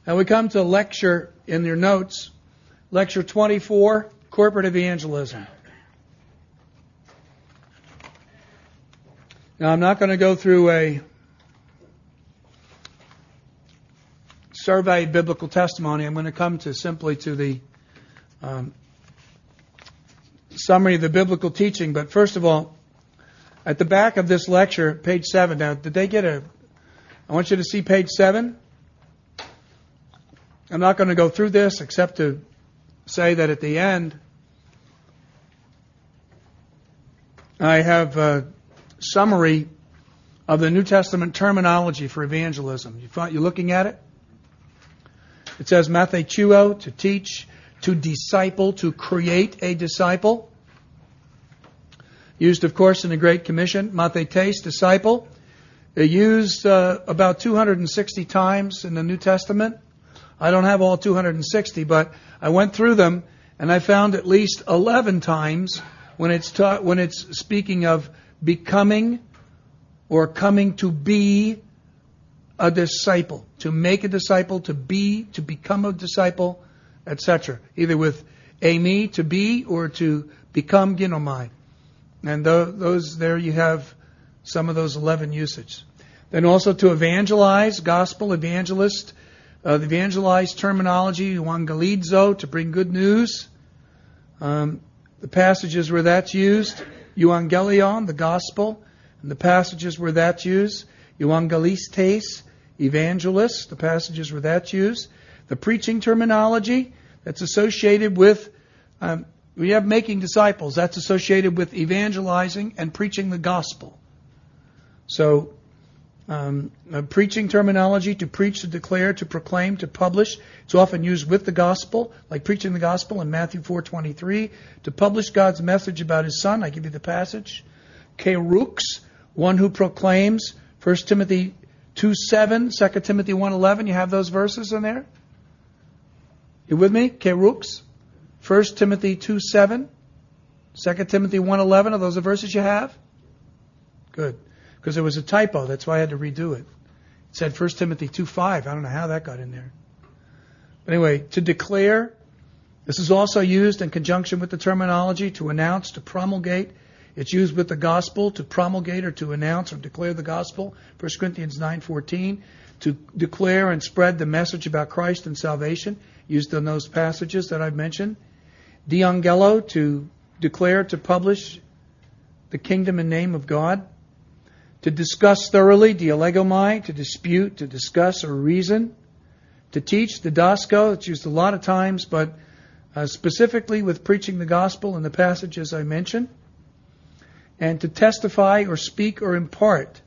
Now we come to lecture in your notes, lecture 24, corporate evangelism. Now I'm not going to go through a surveyed biblical testimony. I'm going to come to simply to the summary of the biblical teaching. But first of all, at the back of this lecture, page 7. Now, did they get I want you to see page 7. I'm not going to go through this except to say that at the end, I have a summary of the New Testament terminology for evangelism. You're looking at it? It says mathechuo, to teach, to disciple, to create a disciple. Used, of course, in the Great Commission. Mathetes, disciple. Used about 260 times in the New Testament. I don't have all 260, but I went through them and I found at least 11 times when it's speaking of becoming or coming to be a disciple, to make a disciple, to become a disciple, etc. Either with ami, to be, or to become ginomai. And those there you have some of those 11 usages. Then also to evangelize, gospel, evangelist, the evangelized terminology, euangelizo, to bring good news. The passages where that's used, euangelion, the gospel, and the passages where that's used, euangelistes, evangelist, the passages where that's used. The preaching terminology that's associated with, we have making disciples, that's associated with evangelizing and preaching the gospel. So, preaching terminology, to preach, to declare, to proclaim, to publish. It's often used with the gospel, like preaching the gospel in Matthew 4:23. To publish God's message about His Son, I give you the passage. Kerux, one who proclaims. 1 Timothy 2:7, 2 Timothy 1:11. You have those verses in there? You with me? Kerux. 1 Timothy 2:7, 2 Timothy 1:11. Are those the verses you have? Good. Because there was a typo. That's why I had to redo it. It said 1 Timothy 2:5. I don't know how that got in there. But anyway, to declare. This is also used in conjunction with the terminology to announce, to promulgate. It's used with the gospel, to promulgate or to announce or declare the gospel. 1 Corinthians 9:14. To declare and spread the message about Christ and salvation. Used in those passages that I've mentioned. Diangelo, to declare, to publish the kingdom and name of God. To discuss thoroughly, dialegomai, to dispute, to discuss or reason. To teach, didasko, it's used a lot of times, but specifically with preaching the gospel in the passages I mentioned. And to testify or speak or impart.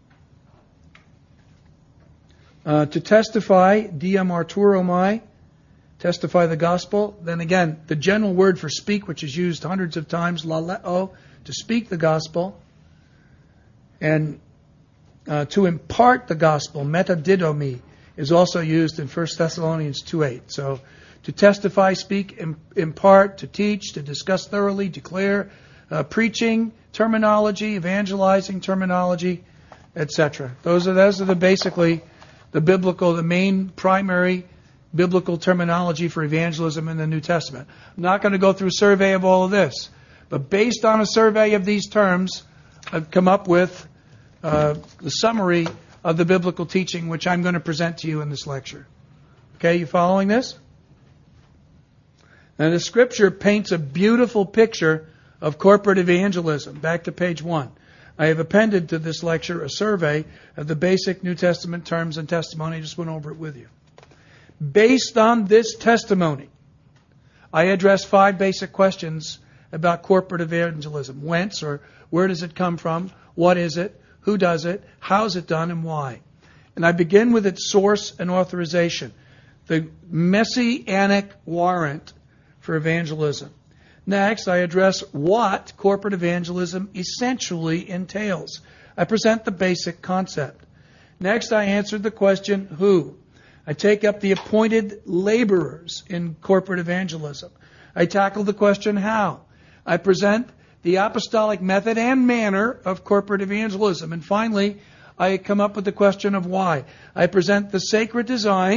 To testify, diamarturomai, testify the gospel. Then again, the general word for speak, which is used hundreds of times, laleo, to speak the gospel. And to impart the gospel, metadidomi, is also used in 1 Thessalonians 2:8. So to testify, speak, impart, to teach, to discuss thoroughly, declare, preaching terminology, evangelizing terminology, etc. Those are basically the main primary biblical terminology for evangelism in the New Testament. I'm not going to go through a survey of all of this, but based on a survey of these terms, I've come up with the summary of the biblical teaching which I'm going to present to you in this lecture. Okay, you following this? Now the Scripture paints a beautiful picture of corporate evangelism. Back to page 1. I have appended to this lecture a survey of the basic New Testament terms and testimony. I just went over it with you. Based on this testimony, I address 5 basic questions about corporate evangelism. Whence, or where does it come from? What is it? Who does it? How is it done, and why? And I begin with its source and authorization. The messianic warrant for evangelism. Next, I address what corporate evangelism essentially entails. I present the basic concept. Next, I answer the question, who? I take up the appointed laborers in corporate evangelism. I tackle the question, how? I present the apostolic method and manner of corporate evangelism. And finally, I come up with the question of why. I present the sacred design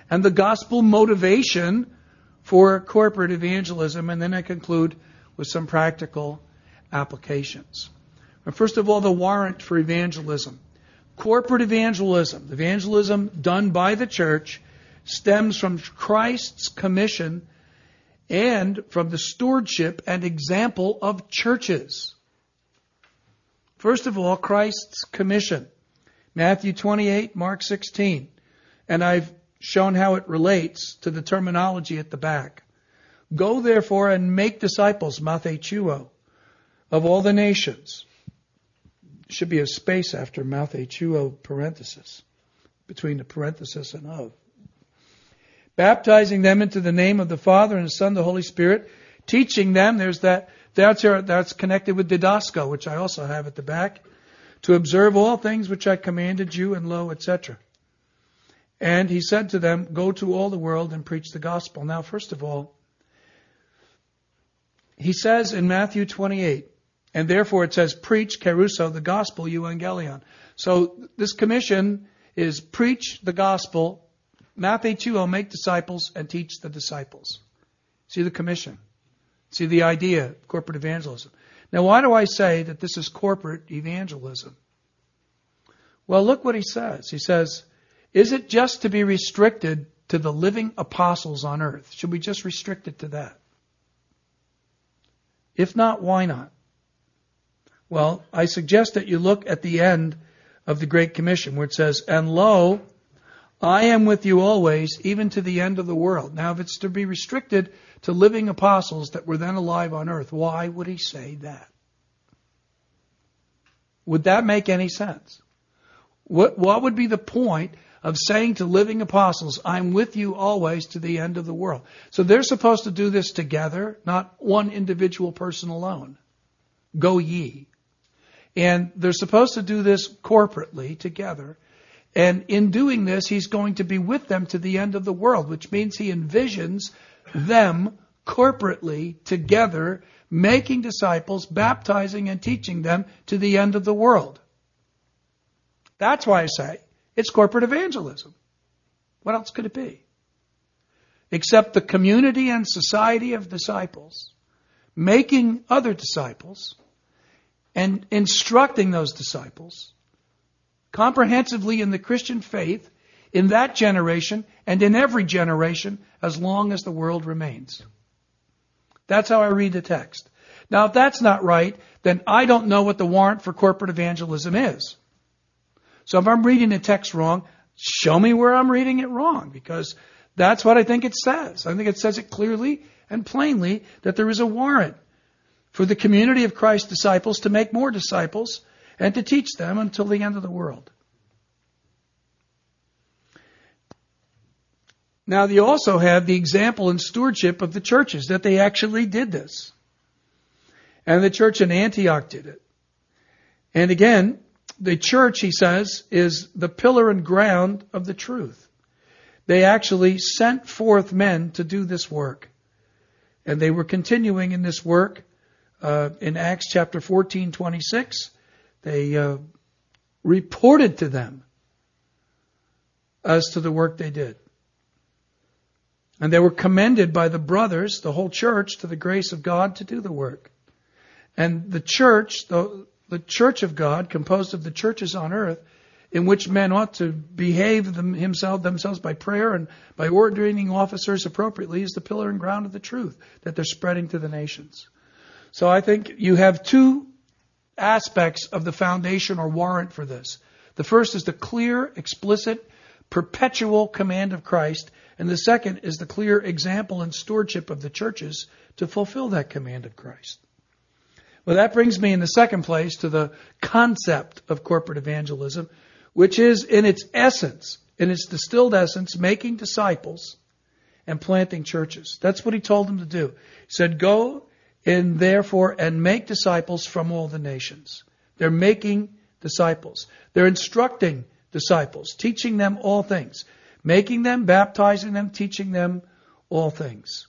and the gospel motivation for corporate evangelism. And then I conclude with some practical applications. First of all, the warrant for evangelism. Corporate evangelism, evangelism done by the church, stems from Christ's commission and from the stewardship and example of churches. First of all, Christ's commission. Matthew 28, Mark 16. And I've shown how it relates to the terminology at the back. Go therefore and make disciples, mathechuo, of all the nations. Should be a space after mathechuo parenthesis, between the parenthesis and of. Baptizing them into the name of the Father and the Son and the Holy Spirit, teaching them, that's connected with didasko, which I also have at the back, to observe all things which I commanded you, and lo, etc. And he said to them, go to all the world and preach the gospel. Now, first of all, he says in Matthew 28, and therefore it says, preach, keruso, the gospel, euangelion. So this commission is preach the gospel, mathechuo, make disciples, and teach the disciples. See the commission. See the idea of corporate evangelism. Now, why do I say that this is corporate evangelism? Well, look what he says. He says, is it just to be restricted to the living apostles on earth? Should we just restrict it to that? If not, why not? Well, I suggest that you look at the end of the Great Commission where it says, and lo, I am with you always, even to the end of the world. Now, if it's to be restricted to living apostles that were then alive on earth, why would he say that? Would that make any sense? What would be the point of saying to living apostles, I'm with you always to the end of the world? So they're supposed to do this together, not one individual person alone. Go ye. And they're supposed to do this corporately together. And in doing this, he's going to be with them to the end of the world, which means he envisions them corporately together, making disciples, baptizing and teaching them to the end of the world. That's why I say it's corporate evangelism. What else could it be? Except the community and society of disciples, making other disciples and instructing those disciples comprehensively in the Christian faith in that generation and in every generation as long as the world remains. That's how I read the text. Now, if that's not right, then I don't know what the warrant for corporate evangelism is. So if I'm reading the text wrong, show me where I'm reading it wrong, because that's what I think it says. I think it says it clearly and plainly that there is a warrant for the community of Christ's disciples to make more disciples and to teach them until the end of the world. Now, you also have the example and stewardship of the churches, that they actually did this. And the church in Antioch did it. And again, the church, he says, is the pillar and ground of the truth. They actually sent forth men to do this work. And they were continuing in this work in Acts chapter 14:26. They reported to them as to the work they did. And they were commended by the brothers, the whole church, to the grace of God to do the work. And the church, the church of God, composed of the churches on earth, in which men ought to behave themselves by prayer and by ordaining officers appropriately, is the pillar and ground of the truth that they're spreading to the nations. So I think you have two aspects of the foundation or warrant for this. The first is the clear, explicit, perpetual command of Christ, and the second is the clear example and stewardship of the churches to fulfill that command of Christ. Well, that brings me in the second place to the concept of corporate evangelism, which is in its essence, in its distilled essence, making disciples and planting churches. That's what he told them to do. He said, go and therefore and make disciples from all the nations. They're making disciples. They're instructing disciples, teaching them all things, making them, baptizing them, teaching them all things.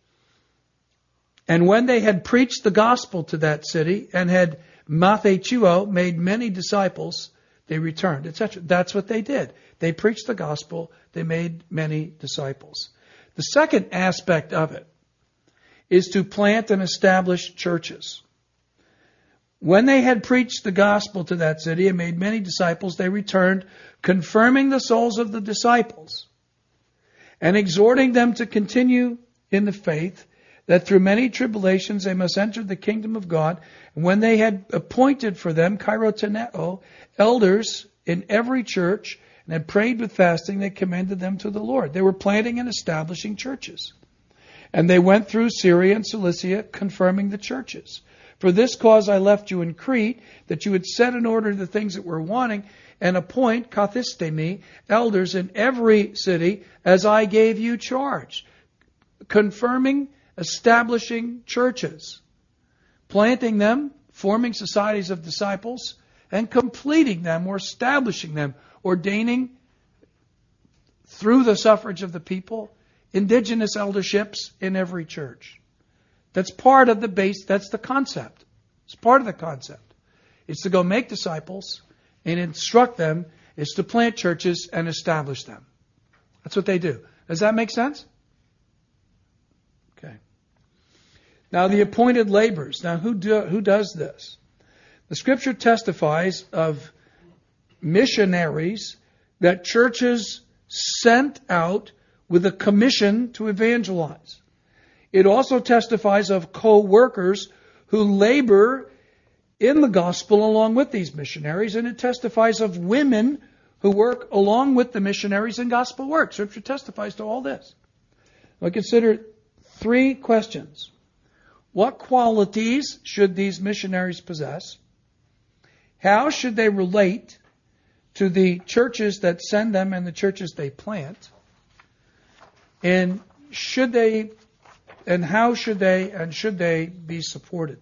And when they had preached the gospel to that city and had mathechuo, made many disciples, they returned, etc. That's what they did. They preached the gospel. They made many disciples. The second aspect of it is to plant and establish churches. When they had preached the gospel to that city and made many disciples, they returned, confirming the souls of the disciples and exhorting them to continue in the faith, that through many tribulations they must enter the kingdom of God. And when they had appointed for them chiroteneo, elders in every church, and had prayed with fasting, they commended them to the Lord. They were planting and establishing churches. And they went through Syria and Cilicia, confirming the churches. For this cause I left you in Crete, that you would set in order the things that were wanting, and appoint kathistemi, elders in every city, as I gave you charge. Confirming, establishing churches, planting them, forming societies of disciples, and completing them or establishing them, ordaining through the suffrage of the people, indigenous elderships in every church. That's part of the base, that's the concept. It's part of the concept. It's to go make disciples and instruct them. It's to plant churches and establish them. That's what they do. Does that make sense? Okay. Now the appointed laborers. Now who does this? The Scripture testifies of missionaries that churches sent out with a commission to evangelize. It also testifies of co-workers who labor in the gospel along with these missionaries, and it testifies of women who work along with the missionaries in gospel work. Scripture testifies to all this. Now consider 3 questions. What qualities should these missionaries possess? How should they relate to the churches that send them and the churches they plant? And should they be supported?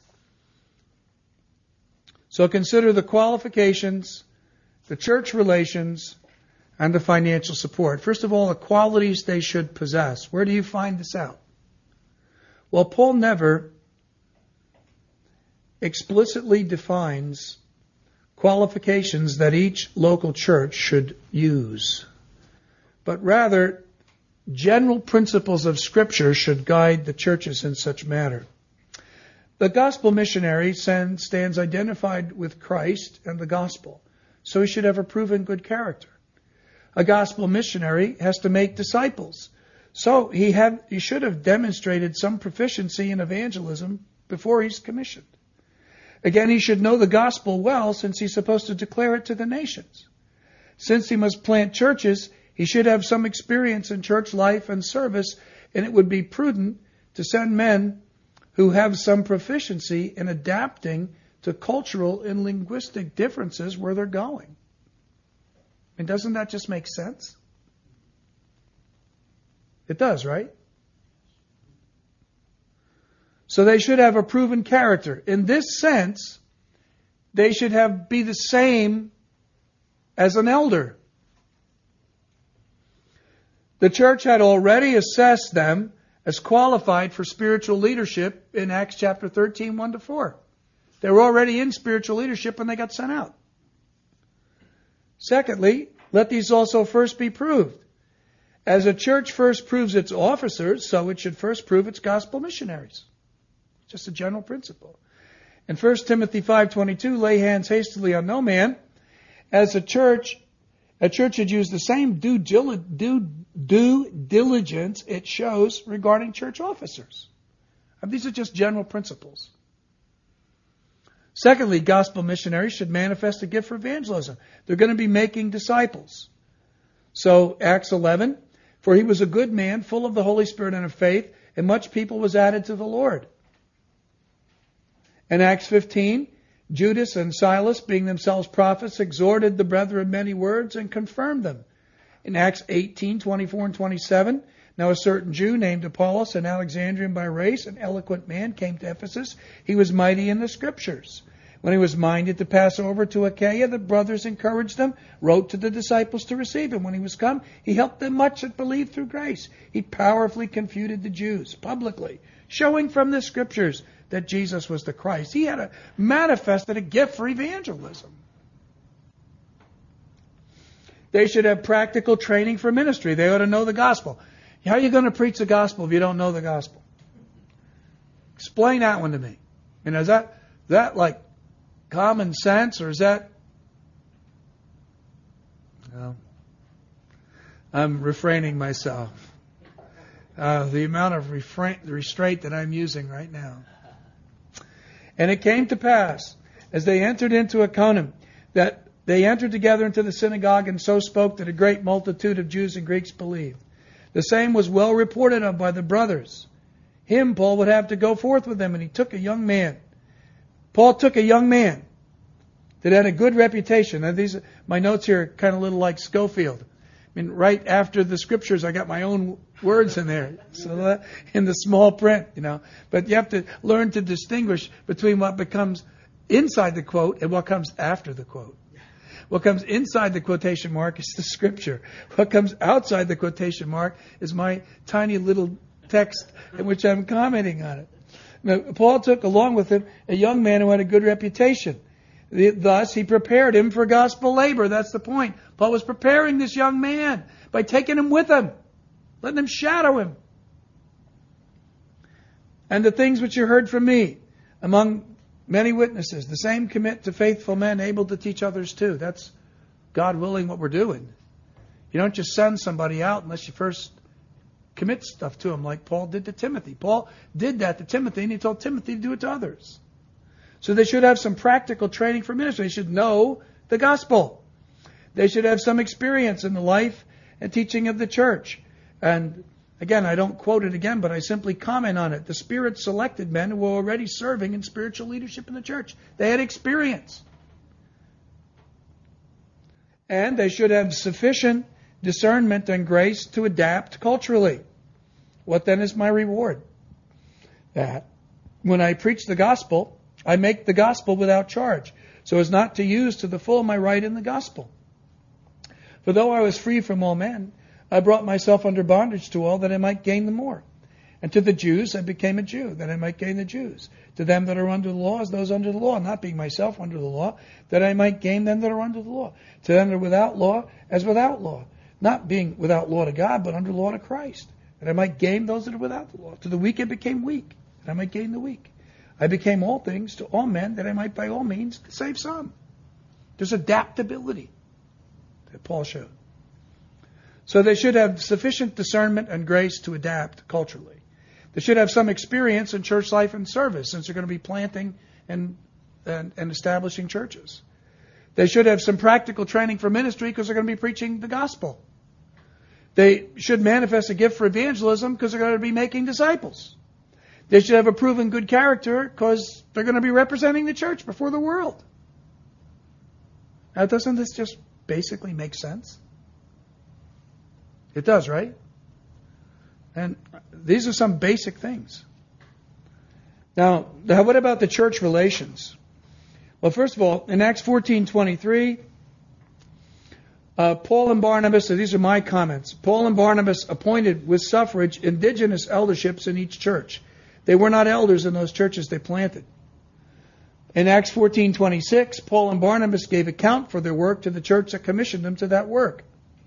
So consider the qualifications, the church relations, and the financial support. First of all, the qualities they should possess. Where do you find this out? Well, Paul never explicitly defines qualifications that each local church should use, but rather general principles of Scripture should guide the churches in such matter. The gospel missionary stands identified with Christ and the gospel, so he should have a proven good character. A gospel missionary has to make disciples, so he should have demonstrated some proficiency in evangelism before he's commissioned. Again, he should know the gospel well, since he's supposed to declare it to the nations. Since he must plant churches, he should have some experience in church life and service, and it would be prudent to send men who have some proficiency in adapting to cultural and linguistic differences where they're going. And doesn't that just make sense? It does, right? So they should have a proven character. In this sense, they should be the same as an elder. The church had already assessed them as qualified for spiritual leadership in Acts chapter 13, 1-4. They were already in spiritual leadership when they got sent out. Secondly, let these also first be proved. As a church first proves its officers, so it should first prove its gospel missionaries. Just a general principle. In 1 Timothy 5:22, lay hands hastily on no man. As a church should use the same due diligence it shows regarding church officers. These are just general principles. Secondly, gospel missionaries should manifest a gift for evangelism. They're going to be making disciples. So, Acts 11, for he was a good man, full of the Holy Spirit and of faith, and much people was added to the Lord. In Acts 15, Judas and Silas, being themselves prophets, exhorted the brethren many words and confirmed them. In Acts 18:24 and 27, now a certain Jew named Apollos, an Alexandrian by race, an eloquent man, came to Ephesus. He was mighty in the Scriptures. When he was minded to pass over to Achaia, the brothers encouraged them, wrote to the disciples to receive him. When he was come, he helped them much that believed through grace. He powerfully confuted the Jews publicly, showing from the Scriptures that Jesus was the Christ. He had manifested a gift for evangelism. They should have practical training for ministry. They ought to know the gospel. How are you going to preach the gospel if you don't know the gospel? Explain that one to me. And is that like common sense, or is that... No. I'm refraining myself. The amount of restraint that I'm using right now. And it came to pass, as they entered into Iconium, that they entered together into the synagogue and so spoke that a great multitude of Jews and Greeks believed. The same was well reported of by the brothers. Him Paul would have to go forth with them, and he took a young man. Paul took a young man that had a good reputation. Now my notes here are kind of a little like Schofield. I mean, right after the scriptures, I got my own words in there, so in the small print, But you have to learn to distinguish between what becomes inside the quote and what comes after the quote. What comes inside the quotation mark is the scripture. What comes outside the quotation mark is my tiny little text in which I'm commenting on it. Now, Paul took along with him a young man who had a good reputation. Thus, he prepared him for gospel labor. That's the point. Paul was preparing this young man by taking him with him, letting him shadow him. And the things which you heard from me among many witnesses, the same commit to faithful men able to teach others too. That's, God willing, what we're doing. You don't just send somebody out unless you first commit stuff to them, like Paul did to Timothy. Paul did that to Timothy, and he told Timothy to do it to others. So they should have some practical training for ministry. They should know the gospel. They should have some experience in the life and teaching of the church. And again, I don't quote it again, but I simply comment on it. The Spirit selected men who were already serving in spiritual leadership in the church. They had experience. And they should have sufficient discernment and grace to adapt culturally. What then is my reward? That when I preach the gospel, I make the gospel without charge, so as not to use to the full my right in the gospel. For though I was free from all men, I brought myself under bondage to all, that I might gain the more. And to the Jews I became a Jew, that I might gain the Jews. To them that are under the law, as those under the law, not being myself under the law, that I might gain them that are under the law. To them that are without law, as without law, not being without law to God, but under law to Christ, that I might gain those that are without the law. To the weak I became weak, that I might gain the weak. I became all things to all men, that I might by all means save some. There's adaptability that Paul showed. So they should have sufficient discernment and grace to adapt culturally. They should have some experience in church life and service, since they're going to be planting and establishing churches. They should have some practical training for ministry, because they're going to be preaching the gospel. They should manifest a gift for evangelism, because they're going to be making disciples. They should have a proven good character, because they're going to be representing the church before the world. Now, doesn't this just basically make sense? It does, right? And these are some basic things. Now, what about the church relations? Well, first of all, in Acts 14:23, Paul and Barnabas, so these are my comments, Paul and Barnabas appointed with suffrage indigenous elderships in each church. They were not elders in those churches they planted. In Acts 14:26, Paul and Barnabas gave account for their work to the church that commissioned them to that work.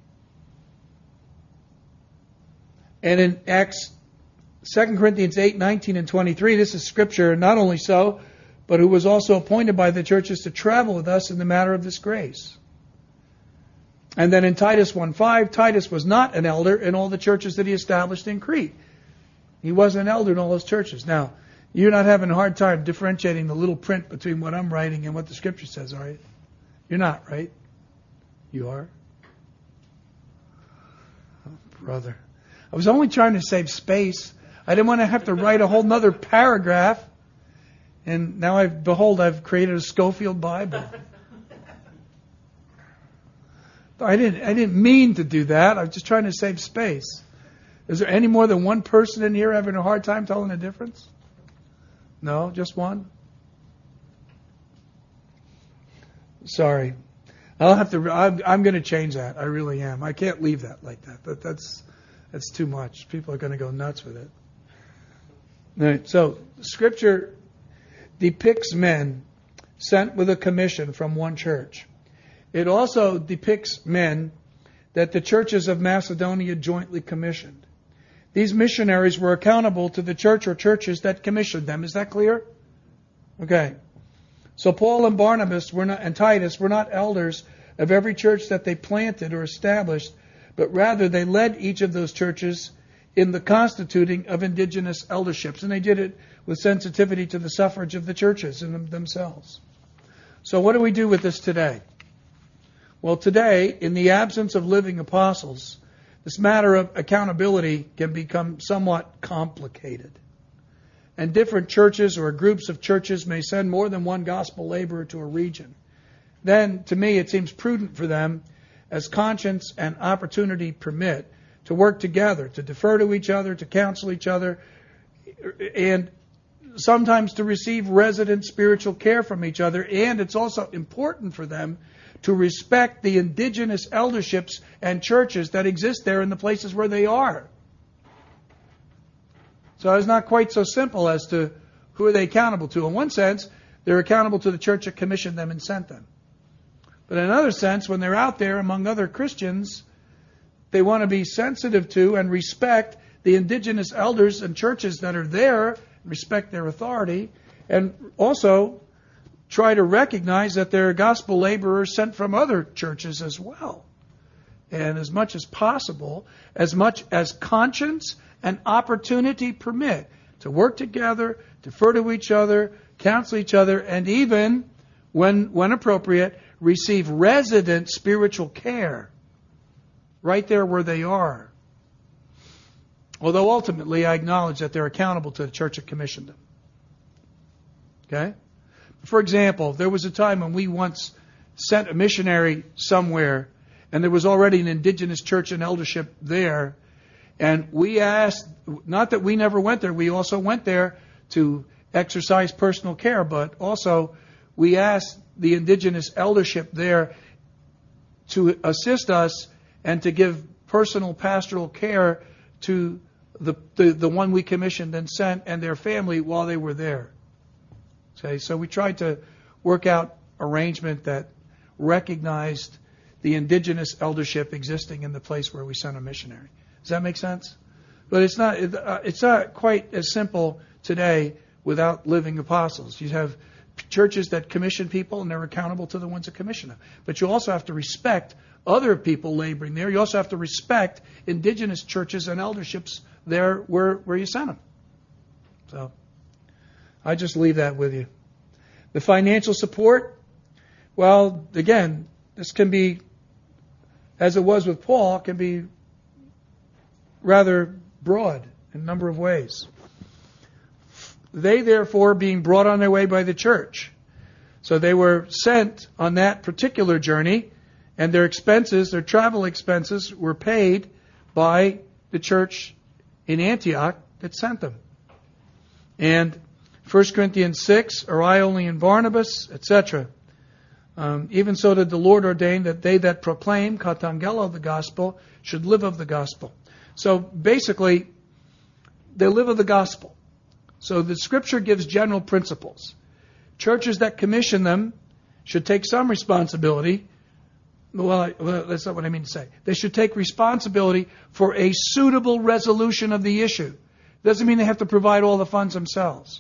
And in Acts 2 Corinthians 8:19 and 23, this is scripture, not only so, but who was also appointed by the churches to travel with us in the matter of this grace. And then in Titus 1:5, Titus was not an elder in all the churches that he established in Crete. He wasn't an elder in all those churches. Now, you're not having a hard time differentiating the little print between what I'm writing and what the scripture says, are you? You're not, right? You are? Oh, brother. I was only trying to save space. I didn't want to have to write a whole nother paragraph. And now I've created a Schofield Bible. I didn't mean to do that. I was just trying to save space. Is there any more than one person in here having a hard time telling the difference? No, just one? Sorry. I'm going to change that. I really am. I can't leave that like that. That's too much. People are going to go nuts with it. All right, so Scripture depicts men sent with a commission from one church. It also depicts men that the churches of Macedonia jointly commissioned. These missionaries were accountable to the church or churches that commissioned them. Is that clear? Okay. So Paul and Barnabas and Titus were not elders of every church that they planted or established, but rather they led each of those churches in the constituting of indigenous elderships. And they did it with sensitivity to the suffrage of the churches in themselves. So what do we do with this today? Well, today, in the absence of living apostles, this matter of accountability can become somewhat complicated. And different churches or groups of churches may send more than one gospel laborer to a region. Then, to me, it seems prudent for them, as conscience and opportunity permit, to work together, to defer to each other, to counsel each other, and sometimes to receive resident spiritual care from each other. And it's also important for them to respect the indigenous elderships and churches that exist there in the places where they are. So it's not quite so simple as to who are they accountable to. In one sense, they're accountable to the church that commissioned them and sent them. But in another sense, when they're out there among other Christians, they want to be sensitive to and respect the indigenous elders and churches that are there, respect their authority, and also try to recognize that there are gospel laborers sent from other churches as well. And as much as possible, as much as conscience and opportunity permit, to work together, defer to each other, counsel each other, and even, when appropriate, receive resident spiritual care right there where they are. Although ultimately I acknowledge that they're accountable to the church that commissioned them. Okay? For example, there was a time when we once sent a missionary somewhere, and there was already an indigenous church and eldership there, and we asked, not that we never went there, we also went there to exercise personal care, but also we asked the indigenous eldership there to assist us and to give personal pastoral care to the one we commissioned and sent and their family while they were there. Okay, so we tried to work out arrangement that recognized the indigenous eldership existing in the place where we sent a missionary. Does that make sense? But it's not quite as simple today without living apostles. You have churches that commission people and they're accountable to the ones that commission them. But you also have to respect other people laboring there. You also have to respect indigenous churches and elderships there where you sent them. So I just leave that with you. The financial support, well, again, this can be, as it was with Paul, can be rather broad in a number of ways. They, therefore, being brought on their way by the church. So they were sent on that particular journey, and their expenses, their travel expenses, were paid by the church in Antioch that sent them. And 1 Corinthians 6, are I only in Barnabas, etc. Even so did the Lord ordain that they that proclaim, katangelo, the gospel, should live of the gospel. So basically, they live of the gospel. So the Scripture gives general principles. Churches that commission them should take some responsibility. Well, that's not what I mean to say. They should take responsibility for a suitable resolution of the issue. Doesn't mean they have to provide all the funds themselves.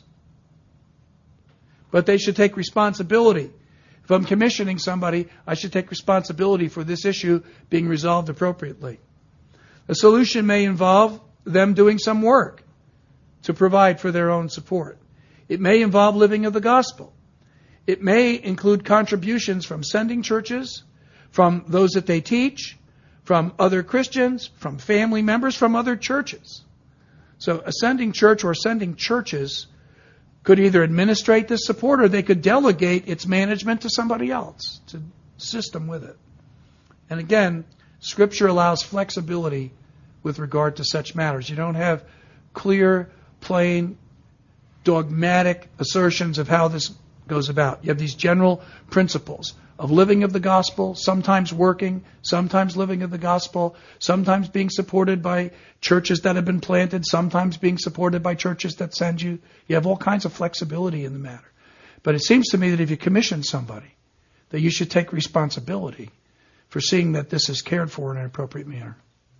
But they should take responsibility. If I'm commissioning somebody, I should take responsibility for this issue being resolved appropriately. A solution may involve them doing some work to provide for their own support. It may involve living of the gospel. It may include contributions from sending churches, from those that they teach, from other Christians, from family members, from other churches. So a sending church or sending churches could either administrate this support or they could delegate its management to somebody else to assist them with it. And again, Scripture allows flexibility with regard to such matters. You don't have clear, plain, dogmatic assertions of how this goes about. You have these general principles of living of the gospel, sometimes working, sometimes living of the gospel, sometimes being supported by churches that have been planted, sometimes being supported by churches that send you. You have all kinds of flexibility in the matter. But it seems to me that if you commission somebody, that you should take responsibility for seeing that this is cared for in an appropriate manner.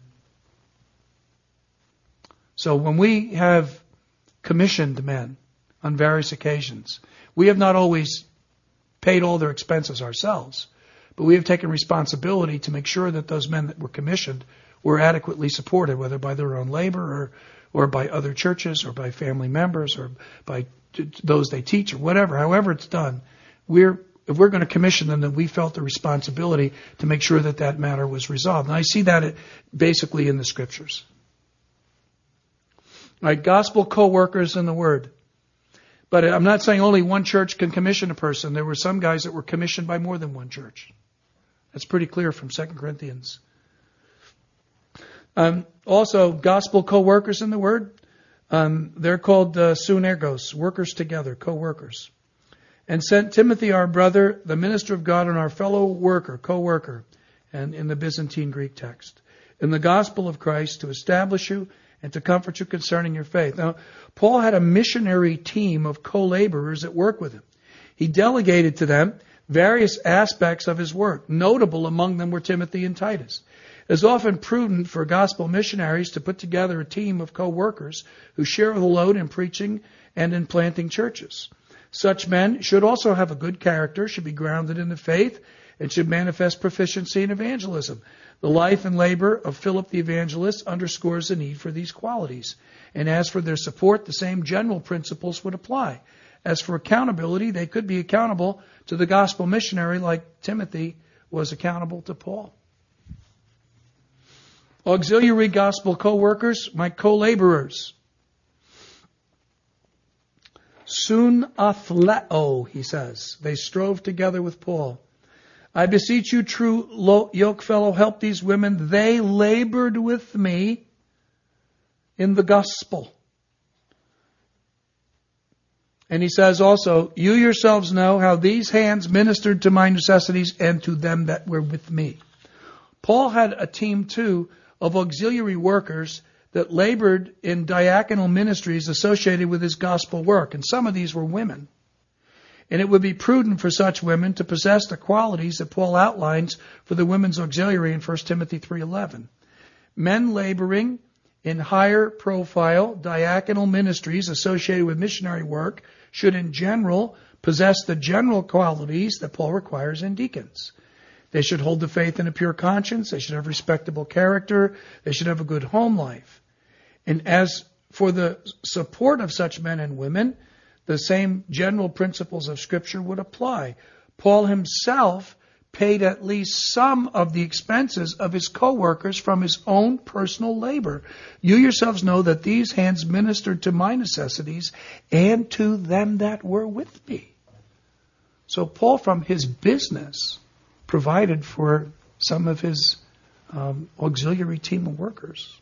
So when we have commissioned men on various occasions, we have not always paid all their expenses ourselves, but we have taken responsibility to make sure that those men that were commissioned were adequately supported, whether by their own labor or by other churches or by family members or by those they teach or whatever, however it's done. If we're going to commission them, then we felt the responsibility to make sure that that matter was resolved. And I see that basically in the Scriptures. All right, gospel co-workers in the Word. But I'm not saying only one church can commission a person. There were some guys that were commissioned by more than one church. That's pretty clear from 2 Corinthians. Also, gospel co-workers in the Word. They're called sunergos, workers together, co-workers. And sent Timothy, our brother, the minister of God and our fellow worker, co-worker, and in the Byzantine Greek text, in the gospel of Christ to establish you and to comfort you concerning your faith. Now, Paul had a missionary team of co-laborers at work with him. He delegated to them various aspects of his work. Notable among them were Timothy and Titus. It is often prudent for gospel missionaries to put together a team of co-workers who share the load in preaching and in planting churches. Such men should also have a good character, should be grounded in the faith, and should manifest proficiency in evangelism. The life and labor of Philip the evangelist underscores the need for these qualities. And as for their support, the same general principles would apply. As for accountability, they could be accountable to the gospel missionary like Timothy was accountable to Paul. Auxiliary gospel co-workers, my co-laborers. Sun athleo, he says. They strove together with Paul. I beseech you, true yoke fellow, help these women. They labored with me in the gospel. And he says also, you yourselves know how these hands ministered to my necessities and to them that were with me. Paul had a team too of auxiliary workers that labored in diaconal ministries associated with his gospel work. And some of these were women. And it would be prudent for such women to possess the qualities that Paul outlines for the women's auxiliary in 1 Timothy 3:11. Men laboring in higher profile diaconal ministries associated with missionary work should in general possess the general qualities that Paul requires in deacons. They should hold the faith in a pure conscience. They should have respectable character. They should have a good home life. And as for the support of such men and women, the same general principles of Scripture would apply. Paul himself paid at least some of the expenses of his co-workers from his own personal labor. You yourselves know that these hands ministered to my necessities and to them that were with me. So Paul, from his business, provided for some of his auxiliary team of workers.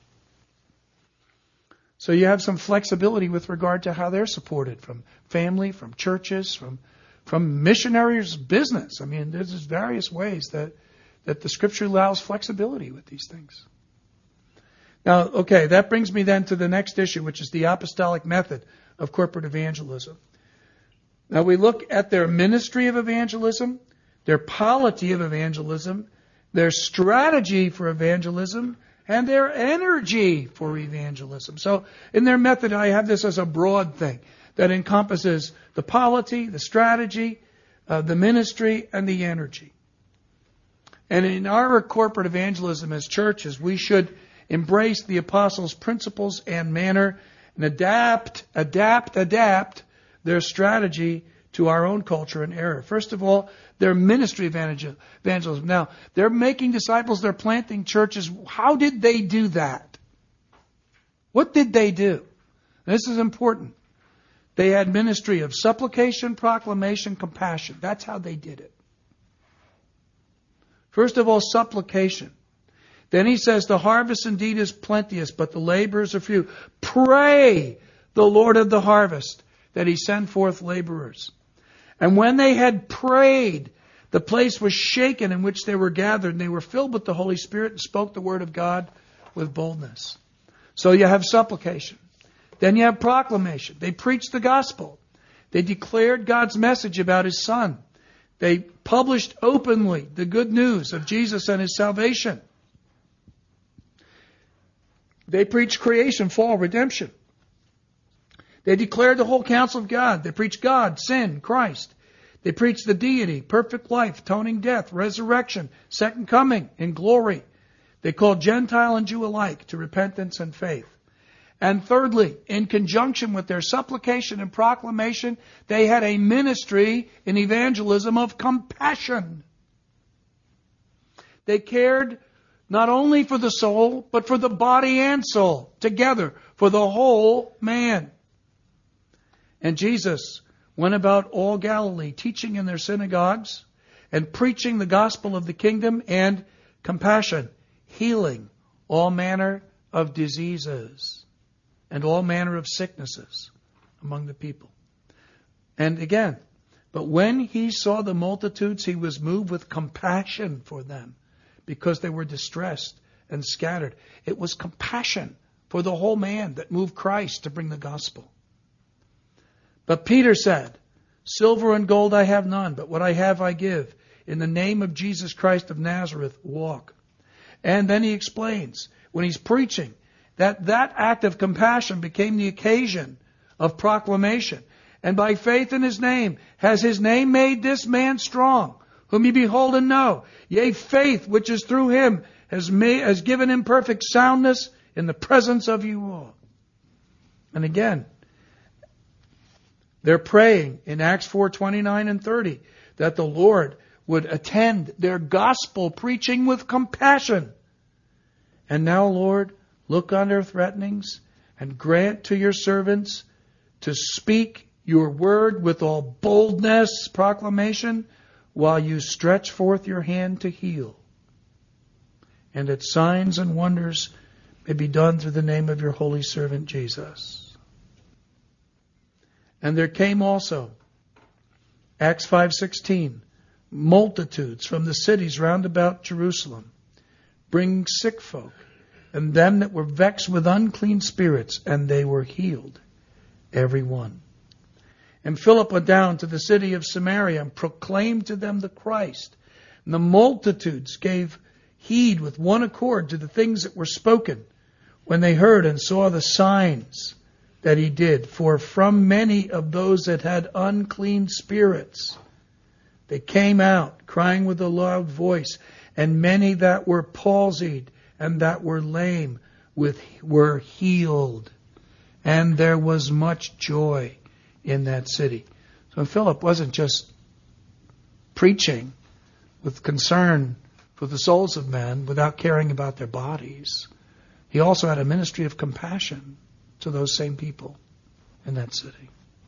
So you have some flexibility with regard to how they're supported from family, from churches, from missionaries' business. I mean, there's various ways that the Scripture allows flexibility with these things. Now, okay, that brings me then to the next issue, which is the apostolic method of corporate evangelism. Now, we look at their ministry of evangelism, their polity of evangelism, their strategy for evangelism, and their energy for evangelism. So in their method, I have this as a broad thing that encompasses the polity, the strategy, the ministry, and the energy. And in our corporate evangelism as churches, we should embrace the apostles' principles and manner and adapt their strategy to our own culture and era. First of all, their ministry evangelism. Now, they're making disciples, they're planting churches. How did they do that? What did they do? This is important. They had ministry of supplication, proclamation, compassion. That's how they did it. First of all, supplication. Then he says, the harvest indeed is plenteous, but the laborers are few. Pray the Lord of the harvest that he send forth laborers. And when they had prayed, the place was shaken in which they were gathered, and they were filled with the Holy Spirit and spoke the word of God with boldness. So you have supplication. Then you have proclamation. They preached the gospel. They declared God's message about His Son. They published openly the good news of Jesus and His salvation. They preached creation, fall, redemption. They declared the whole counsel of God. They preached God, sin, Christ. They preached the deity, perfect life, atoning death, resurrection, second coming, and glory. They called Gentile and Jew alike to repentance and faith. And thirdly, in conjunction with their supplication and proclamation, they had a ministry in evangelism of compassion. They cared not only for the soul, but for the body and soul, together, for the whole man. And Jesus went about all Galilee, teaching in their synagogues and preaching the gospel of the kingdom and compassion, healing all manner of diseases and all manner of sicknesses among the people. And again, but when He saw the multitudes, He was moved with compassion for them because they were distressed and scattered. It was compassion for the whole man that moved Christ to bring the gospel. But Peter said, "Silver and gold I have none, but what I have I give. In the name of Jesus Christ of Nazareth, walk." And then he explains, when he's preaching, that act of compassion became the occasion of proclamation. And by faith in His name, has His name made this man strong, whom ye behold and know. Yea, faith which is through Him has given Him perfect soundness in the presence of you all. And again, they're praying in Acts 4:29 and 30 that the Lord would attend their gospel preaching with compassion. And now, Lord, look on their threatenings and grant to your servants to speak your word with all boldness, proclamation, while you stretch forth your hand to heal. And that signs and wonders may be done through the name of your holy servant Jesus. And there came also, Acts 5:16, multitudes from the cities round about Jerusalem, bringing sick folk, and them that were vexed with unclean spirits, and they were healed, every one. And Philip went down to the city of Samaria and proclaimed to them the Christ. And the multitudes gave heed with one accord to the things that were spoken when they heard and saw the signs that He did. For from many of those that had unclean spirits, they came out, crying with a loud voice, and many that were palsied and that were lame were healed. And there was much joy in that city. So Philip wasn't just preaching with concern for the souls of men without caring about their bodies. He also had a ministry of compassion to those same people in that city.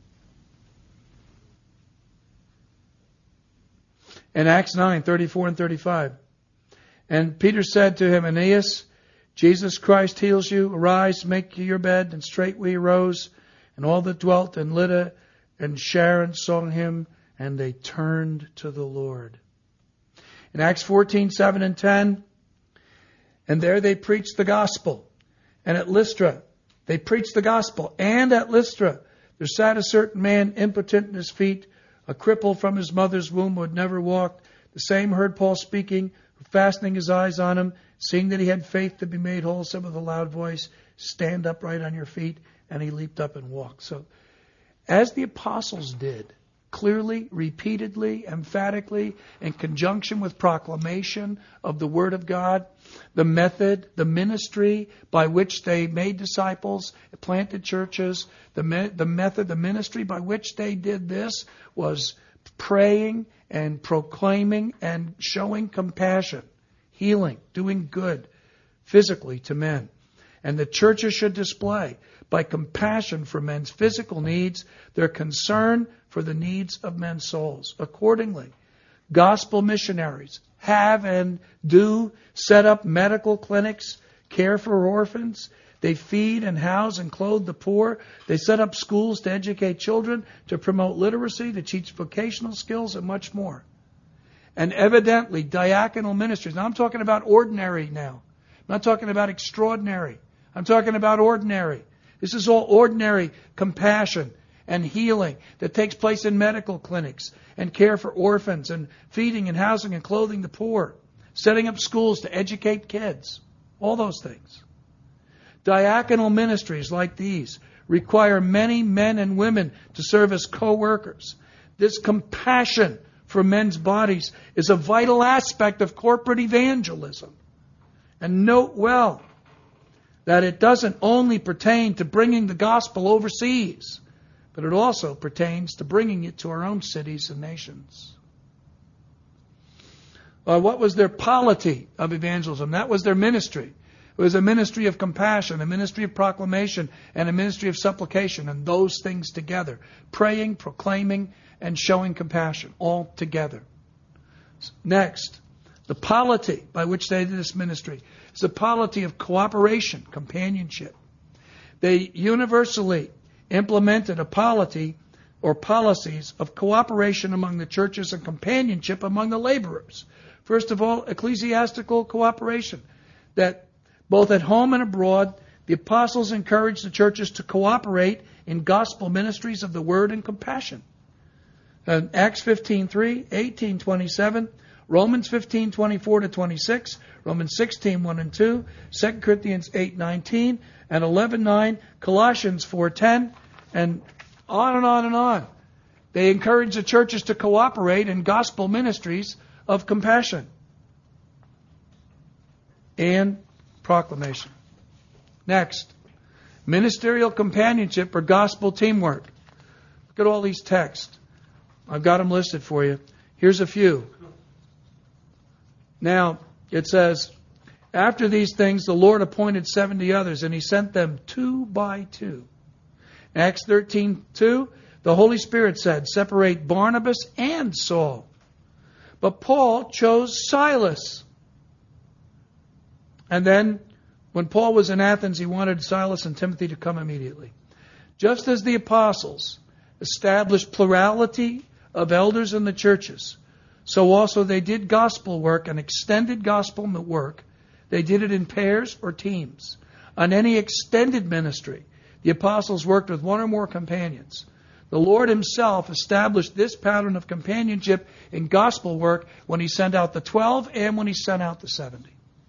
In Acts 9:34 and 35, and Peter said to him, "Aeneas, Jesus Christ heals you. Arise, make your bed." And straightway he arose, and all that dwelt in Lydda and Sharon saw him, and they turned to the Lord. In Acts 14:7 and 10, and there they preached the gospel. And at Lystra, they preached the gospel. And at Lystra, there sat a certain man impotent in his feet, a cripple from his mother's womb who had never walked. The same heard Paul speaking, fastening his eyes on him, seeing that he had faith to be made whole, said with a loud voice, "Stand upright on your feet." And he leaped up and walked. So, as the apostles did, clearly, repeatedly, emphatically, in conjunction with proclamation of the Word of God, the method, the ministry by which they made disciples, planted churches, the method, the ministry by which they did this was praying and proclaiming and showing compassion, healing, doing good physically to men. And the churches should display, by compassion for men's physical needs, their concern for the needs of men's souls. Accordingly, gospel missionaries have and do set up medical clinics, care for orphans. They feed and house and clothe the poor. They set up schools to educate children, to promote literacy, to teach vocational skills, and much more. And evidently, diaconal ministries. Now I'm talking about ordinary now. I'm not talking about extraordinary. I'm talking about ordinary. This is all ordinary compassion and healing that takes place in medical clinics and care for orphans and feeding and housing and clothing the poor, setting up schools to educate kids, all those things. Diaconal ministries like these require many men and women to serve as co-workers. This compassion for men's bodies is a vital aspect of corporate evangelism. And note well that it doesn't only pertain to bringing the gospel overseas, but it also pertains to bringing it to our own cities and nations. What was their polity of evangelism? That was their ministry. It was a ministry of compassion, a ministry of proclamation, and a ministry of supplication, and those things together. Praying, proclaiming, and showing compassion, all together. Next, the polity by which they did this ministry is a polity of cooperation, companionship. They universally implemented a polity or policies of cooperation among the churches and companionship among the laborers. First of all, ecclesiastical cooperation, that both at home and abroad, the apostles encouraged the churches to cooperate in gospel ministries of the word and compassion. Acts 15:3, 18:27, Romans 15:24-26, Romans 16:1 and 2, 2 Corinthians 8:19, and 11:9, Colossians 4:10, and on and on and on. They encouraged the churches to cooperate in gospel ministries of compassion and proclamation. Next, ministerial companionship or gospel teamwork. Look at all these texts. I've got them listed for you. Here's a few. Now, it says, after these things, the Lord appointed 70 others, and He sent them 2 by 2. Acts 13:2, the Holy Spirit said, separate Barnabas and Saul. But Paul chose Silas. And then, when Paul was in Athens, he wanted Silas and Timothy to come immediately. Just as the apostles established plurality of elders in the churches, so also they did gospel work and extended gospel work. They did it in pairs or teams. On any extended ministry, the apostles worked with one or more companions. The Lord Himself established this pattern of companionship in gospel work when He sent out the 12 and when He sent out the 70.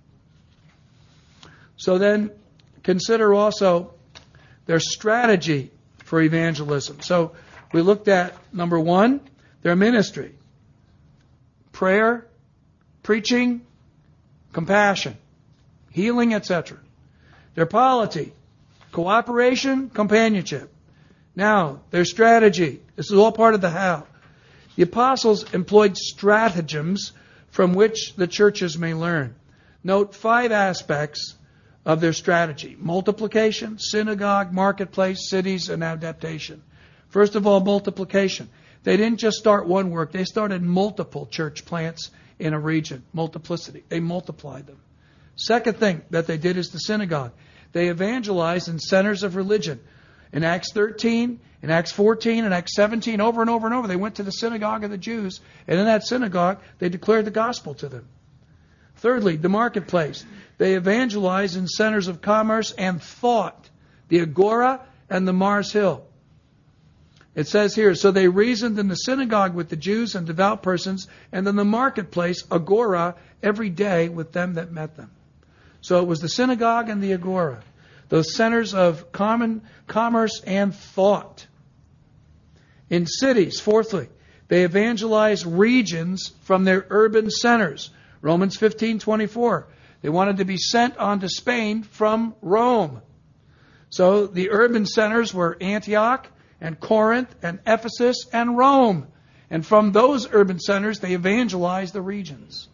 So then, consider also their strategy for evangelism. So we looked at, number 1, their ministry. Prayer, preaching, compassion, healing, etc. Their polity, cooperation, companionship. Now, their strategy. This is all part of the how. The apostles employed stratagems from which the churches may learn. Note 5 aspects of their strategy: multiplication, synagogue, marketplace, cities, and adaptation. First of all, multiplication. They didn't just start one work. They started multiple church plants in a region. Multiplicity. They multiplied them. Second thing that they did is the synagogue. They evangelized in centers of religion. In Acts 13, in Acts 14, and Acts 17, over and over and over, they went to the synagogue of the Jews, and in that synagogue, they declared the gospel to them. Thirdly, the marketplace. They evangelized in centers of commerce and thought, the Agora and the Mars Hill. It says here, so they reasoned in the synagogue with the Jews and devout persons, and in the marketplace, Agora, every day with them that met them. So it was the synagogue and the Agora, those centers of common commerce and thought. In cities, fourthly, they evangelized regions from their urban centers. Romans 15:24. They wanted to be sent on to Spain from Rome. So the urban centers were Antioch and Corinth and Ephesus and Rome. And from those urban centers, they evangelized the regions.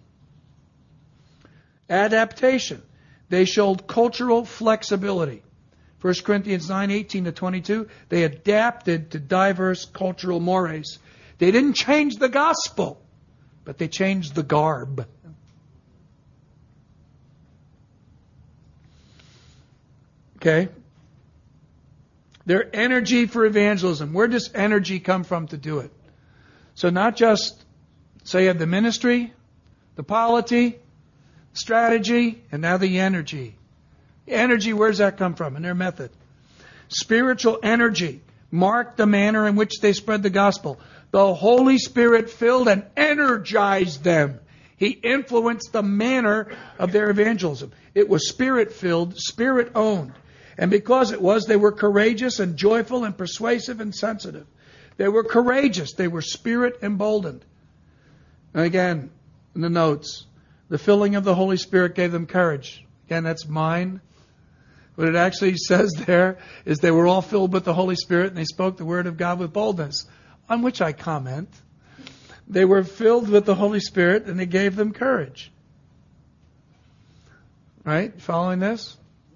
Adaptation. They showed cultural flexibility. 1 Corinthians 9:18-22, they adapted to diverse cultural mores. They didn't change the gospel, but they changed the garb. Okay? Their energy for evangelism. Where does energy come from to do it? So not just, so you have the ministry, the polity, strategy, and now the energy. The energy, where does that come from? In their method. Spiritual energy Mark the manner in which they spread the gospel. The Holy Spirit filled and energized them. He influenced the manner of their evangelism. It was Spirit-filled, Spirit-owned. And because it was, they were courageous and joyful and persuasive and sensitive. They were courageous. They were Spirit-emboldened. And again, in the notes, the filling of the Holy Spirit gave them courage. Again, that's mine. What it actually says there is they were all filled with the Holy Spirit and they spoke the word of God with boldness, on which I comment. They were filled with the Holy Spirit and it gave them courage. Right? Following this?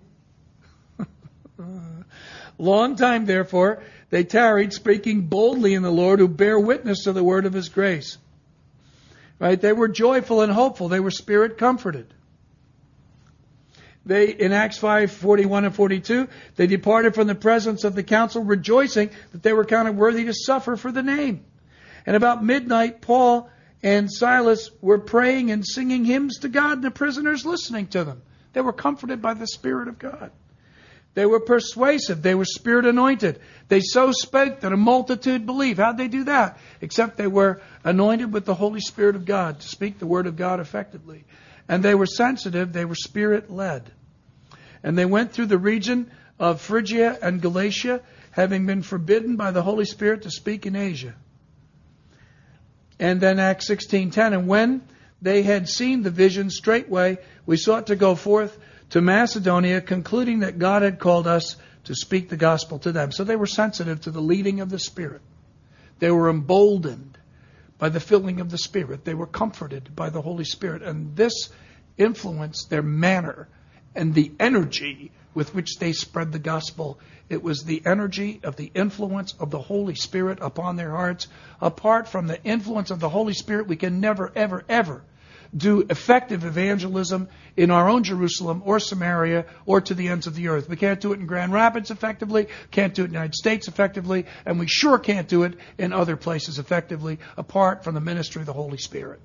Long time, therefore, they tarried, speaking boldly in the Lord, who bear witness to the word of His grace. Right? They were joyful and hopeful. They were Spirit comforted. They, in Acts 5:41 and 42, they departed from the presence of the council, rejoicing that they were counted worthy to suffer for the name. And about midnight, Paul and Silas were praying and singing hymns to God, and the prisoners listening to them. They were comforted by the Spirit of God. They were persuasive. They were Spirit anointed. They so spake that a multitude believed. How'd they do that? Except they were anointed with the Holy Spirit of God to speak the word of God effectively. And they were sensitive. They were Spirit-led. And they went through the region of Phrygia and Galatia, having been forbidden by the Holy Spirit to speak in Asia. And then Acts 16:10, and when they had seen the vision, straightway we sought to go forth to Macedonia, concluding that God had called us to speak the gospel to them. So they were sensitive to the leading of the Spirit. They were emboldened by the filling of the Spirit. They were comforted by the Holy Spirit. And this influenced their manner and the energy with which they spread the gospel. It was the energy of the influence of the Holy Spirit upon their hearts. Apart from the influence of the Holy Spirit, we can never, ever, ever do effective evangelism in our own Jerusalem or Samaria or to the ends of the earth. We can't do it in Grand Rapids effectively, can't do it in the United States effectively, and we sure can't do it in other places effectively apart from the ministry of the Holy Spirit.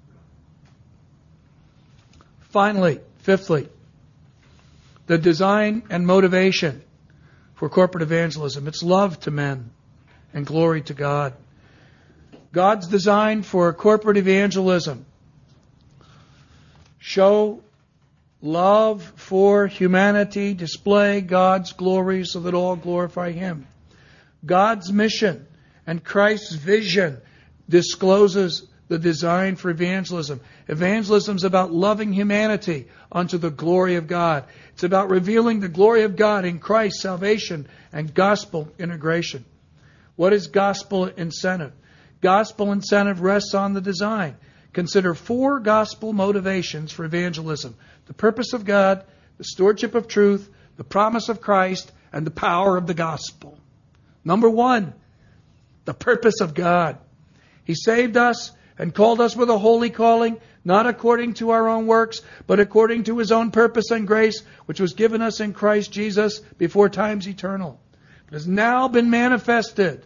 Finally, fifthly, the design and motivation for corporate evangelism. It's love to men and glory to God. God's design for corporate evangelism: show love for humanity, display God's glory so that all glorify Him. God's mission and Christ's vision discloses the design for evangelism. Evangelism is about loving humanity unto the glory of God. It's about revealing the glory of God in Christ's salvation and gospel integration. What is gospel incentive? Gospel incentive rests on the design. Consider 4 gospel motivations for evangelism: the purpose of God, the stewardship of truth, the promise of Christ, and the power of the gospel. Number 1, the purpose of God. He saved us and called us with a holy calling, not according to our own works, but according to His own purpose and grace, which was given us in Christ Jesus before times eternal. It has now been manifested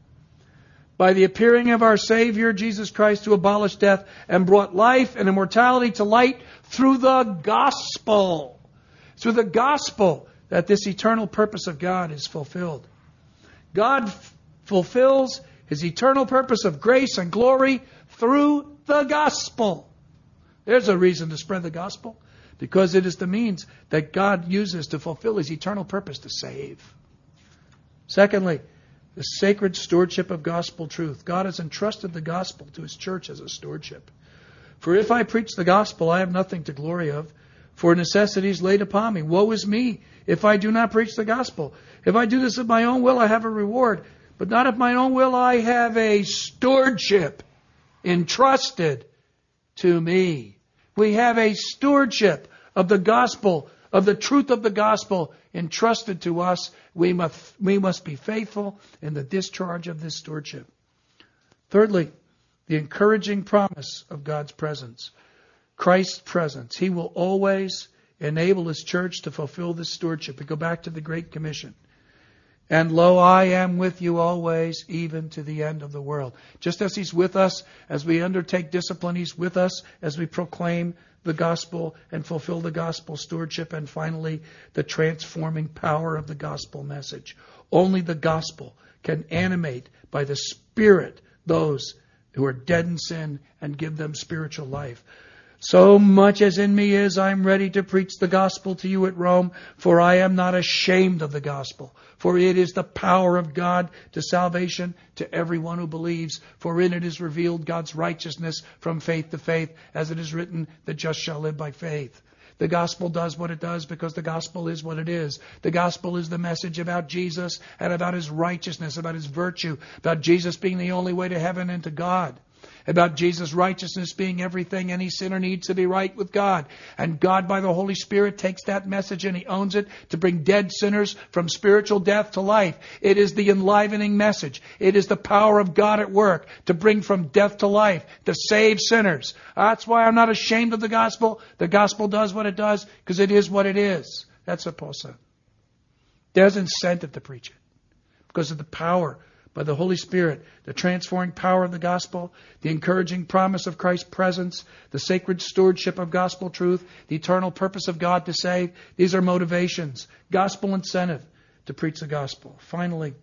by the appearing of our Savior, Jesus Christ, to abolish death and brought life and immortality to light through the gospel. Through the gospel that this eternal purpose of God is fulfilled. God fulfills His eternal purpose of grace and glory through the gospel. There's a reason to spread the gospel, because it is the means that God uses to fulfill His eternal purpose to save. Secondly, the sacred stewardship of gospel truth. God has entrusted the gospel to His church as a stewardship. For if I preach the gospel, I have nothing to glory of, for necessity is laid upon me. Woe is me if I do not preach the gospel. If I do this of my own will, I have a reward. But not of my own will, I have a stewardship entrusted to me. We have a stewardship of the gospel, of the truth of the gospel entrusted to us. We must be faithful in the discharge of this stewardship. Thirdly, the encouraging promise of God's presence. Christ's presence. He will always enable His church to fulfill this stewardship. We go back to the Great Commission. And lo, I am with you always, even to the end of the world. Just as He's with us as we undertake discipline, He's with us as we proclaim the gospel and fulfill the gospel stewardship. And finally, the transforming power of the gospel message. Only the gospel can animate by the Spirit those who are dead in sin and give them spiritual life. So much as in me is, I am ready to preach the gospel to you at Rome, for I am not ashamed of the gospel. For it is the power of God to salvation to everyone who believes. For in it is revealed God's righteousness from faith to faith, as it is written, the just shall live by faith. The gospel does what it does because the gospel is what it is. The gospel is the message about Jesus and about His righteousness, about His virtue, about Jesus being the only way to heaven and to God. About Jesus' righteousness being everything any sinner needs to be right with God. And God, by the Holy Spirit, takes that message and He owns it to bring dead sinners from spiritual death to life. It is the enlivening message. It is the power of God at work to bring from death to life, to save sinners. That's why I'm not ashamed of the gospel. The gospel does what it does because it is what it is. That's what Paul said. There's incentive to preach it because of the power by the Holy Spirit, the transforming power of the gospel, the encouraging promise of Christ's presence, the sacred stewardship of gospel truth, the eternal purpose of God to save. These are motivations, gospel incentive to preach the gospel. Finally,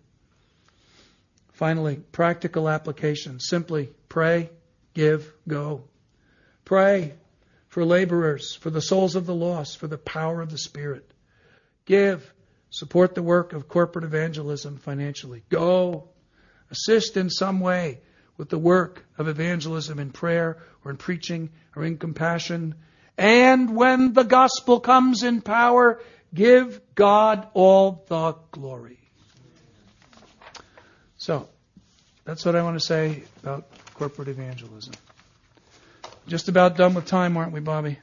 practical application. Simply pray, give, go. Pray for laborers, for the souls of the lost, for the power of the Spirit. Give. Support the work of corporate evangelism financially. Go. Assist in some way with the work of evangelism in prayer or in preaching or in compassion. And when the gospel comes in power, give God all the glory. So, that's what I want to say about corporate evangelism. Just about done with time, aren't we, Bobby?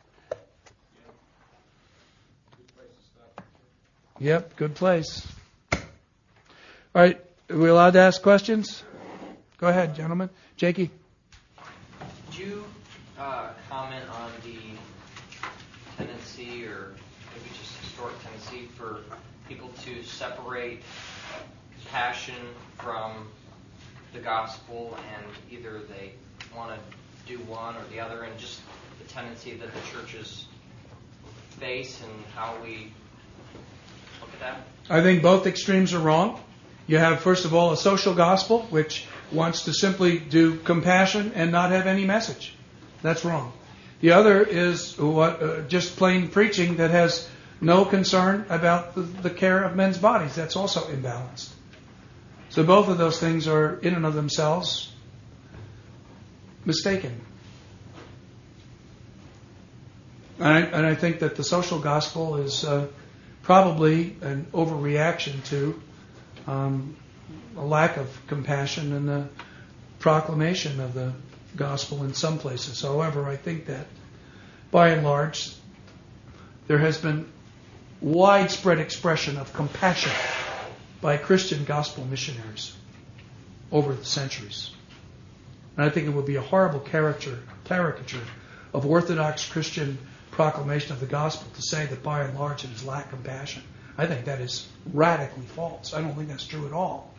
Yep, good place. All right, are we allowed to ask questions? Go ahead, gentlemen. Jakey? Could you comment on the tendency, or maybe just historic tendency, for people to separate passion from the gospel, and either they want to do one or the other, and just the tendency that the churches face and how we look at that? I think both extremes are wrong. You have, first of all, a social gospel, which wants to simply do compassion and not have any message. That's wrong. The other is just plain preaching that has no concern about the care of men's bodies. That's also imbalanced. So both of those things are, in and of themselves, mistaken. And I think that the social gospel is probably an overreaction to a lack of compassion in the proclamation of the gospel in some places. However, I think that by and large there has been widespread expression of compassion by Christian gospel missionaries over the centuries. And I think it would be a horrible caricature of Orthodox Christian proclamation of the gospel to say that by and large it has lacked compassion. I think that is radically false. I don't think that's true at all.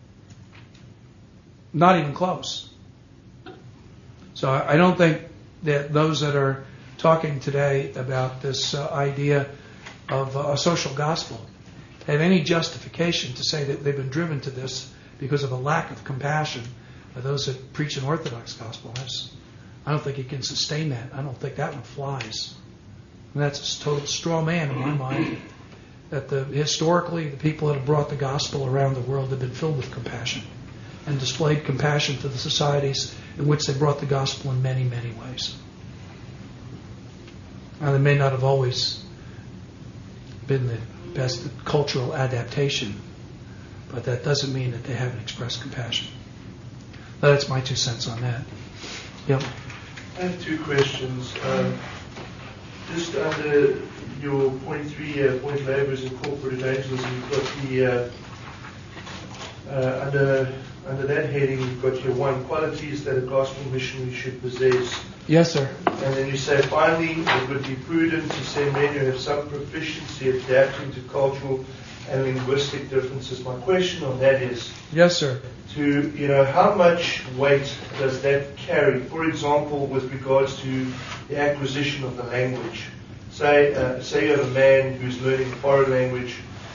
Not even close. So I don't think that those that are talking today about this idea of a social gospel have any justification to say that they've been driven to this because of a lack of compassion by those that preach an Orthodox gospel. I don't think you can sustain that. I don't think that one flies. And that's a total straw man in my mind. That historically the people that have brought the gospel around the world have been filled with compassion and displayed compassion to the societies in which they brought the gospel in many, many ways. Now, they may not have always been the best cultural adaptation, but that doesn't mean that they haven't expressed compassion. That's my 2 cents on that. Yep. I have 2 questions. Just under your point 3, point laborers in corporate evangelism, you've got the under that heading, you've got your 1 qualities that a gospel missionary should possess. Yes, sir. And then you say, finally, it would be prudent to send men who have some proficiency adapting to cultural and linguistic differences. My question on that is, Yes, sir. how much weight does that carry? For example, with regards to the acquisition of the language. Say you have a man who's learning a foreign language,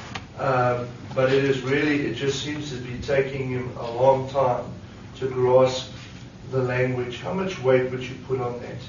but it just seems to be taking him a long time to grasp the language. How much weight would you put on that?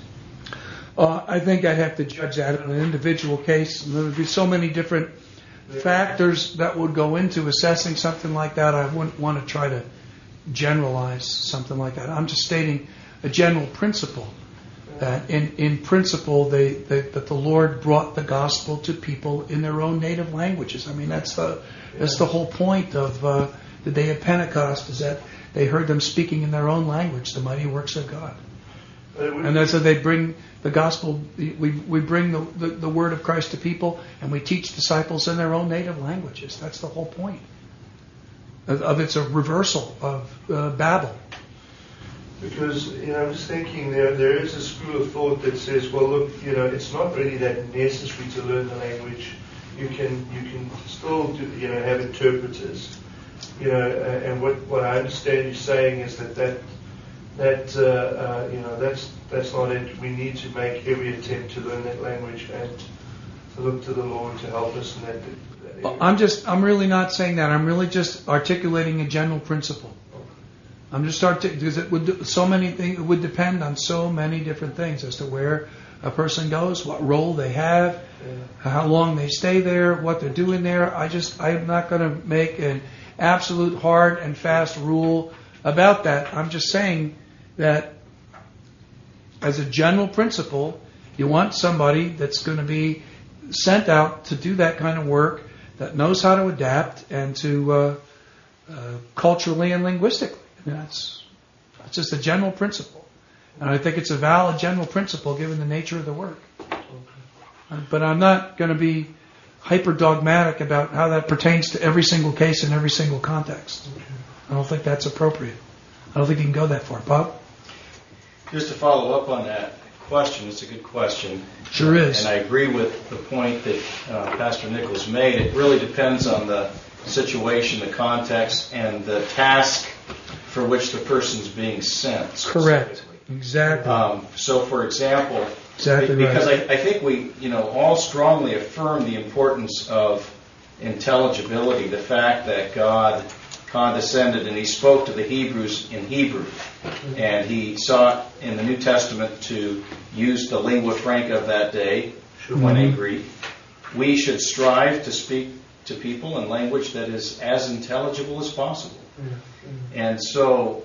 I think I'd have to judge that in an individual case. There would be so many different factors that would go into assessing something like that. I wouldn't want to try to generalize something like that. I'm just stating a general principle. That in principle, that the Lord brought the gospel to people in their own native languages. I mean, that's the whole point of the day of Pentecost, is that they heard them speaking in their own language, the mighty works of God. And that's how they bring the gospel. We bring the word of Christ to people, and we teach disciples in their own native languages. That's the whole point. It's a reversal of Babel. Because I'm just thinking there is a school of thought that says, well, look, it's not really that necessary to learn the language. You can still have interpreters. And what I understand you saying is that's not it. We need to make every attempt to learn that language and to look to the Lord to help us in that area. I'm really not saying that. I'm really just articulating a general principle. I'm just because it would depend on so many different things as to where a person goes, what role they have, how long they stay there, what they're doing there. I'm not going to make an absolute hard and fast rule about that. I'm just saying that as a general principle, you want somebody that's going to be sent out to do that kind of work, that knows how to adapt and to culturally and linguistically. That's just a general principle. And I think it's a valid general principle given the nature of the work. But I'm not going to be hyper dogmatic about how that pertains to every single case in every single context. I don't think that's appropriate. I don't think you can go that far. Bob? Just to follow up on that question, it's a good question. Sure is. And I agree with the point that Pastor Nichols made. It really depends on the situation, the context, and the task for which the person's being sent. Correct. Exactly. So, for example, exactly because right. I think we, all strongly affirm the importance of intelligibility, the fact that God condescended and He spoke to the Hebrews in Hebrew, and He sought in the New Testament to use the lingua franca of that day when they Greek. We should strive to speak to people in language that is as intelligible as possible. And so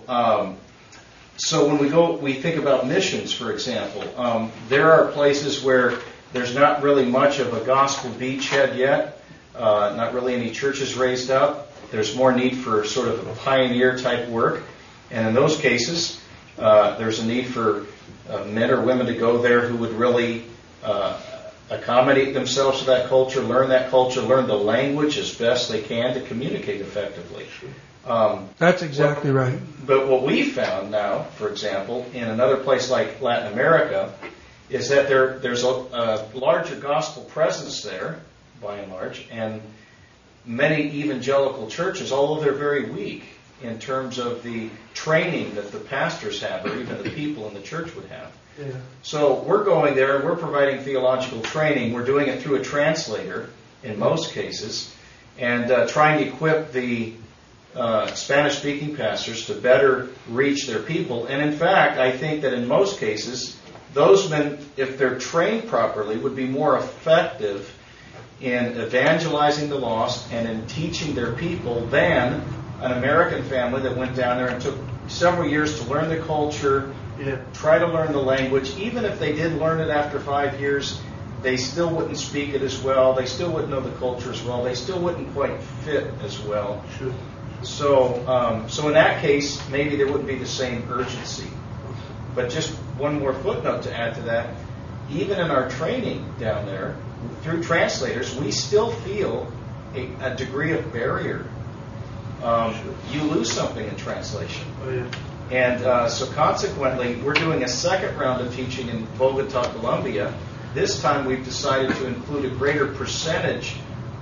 when we think about missions, for example, there are places where there's not really much of a gospel beachhead yet, not really any churches raised up. There's more need for sort of a pioneer type work. And in those cases, there's a need for men or women to go there who would really accommodate themselves to that culture, learn the language as best they can to communicate effectively. That's exactly right. But what we found now, for example, in another place like Latin America, is that there's a larger gospel presence there, by and large, and many evangelical churches, although they're very weak in terms of the training that the pastors have, or even the people in the church would have. Yeah. So we're going there, and we're providing theological training. We're doing it through a translator in most cases, and trying to equip the Spanish-speaking pastors to better reach their people. And in fact, I think that in most cases, those men, if they're trained properly, would be more effective in evangelizing the lost and in teaching their people than an American family that went down there and took several years to learn the culture, try to learn the language. Even if they did learn it after 5 years, they still wouldn't speak it as well. They still wouldn't know the culture as well. They still wouldn't quite fit as well. Sure. So in that case, maybe there wouldn't be the same urgency. But just one more footnote to add to that. Even in our training down there, through translators, we still feel a degree of barrier. You lose something in translation. Oh, yeah. And so consequently, we're doing a second round of teaching in Bogota, Colombia. This time we've decided to include a greater percentage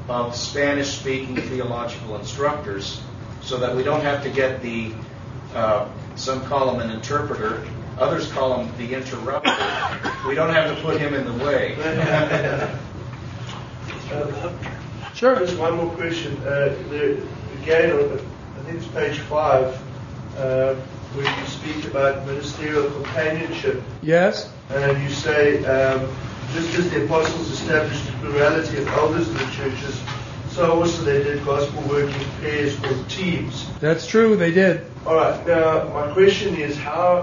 of Spanish-speaking theological instructors, so that we don't have to get the, some call him an interpreter, others call him the interrupter. We don't have to put him in the way. Sure. Just one more question. Again, I think it's page 5, where you speak about ministerial companionship. Yes. And you say, just as the apostles established a plurality of elders in the churches, so also they did gospel work in pairs or teams. That's true, they did. All right. Now, my question is how,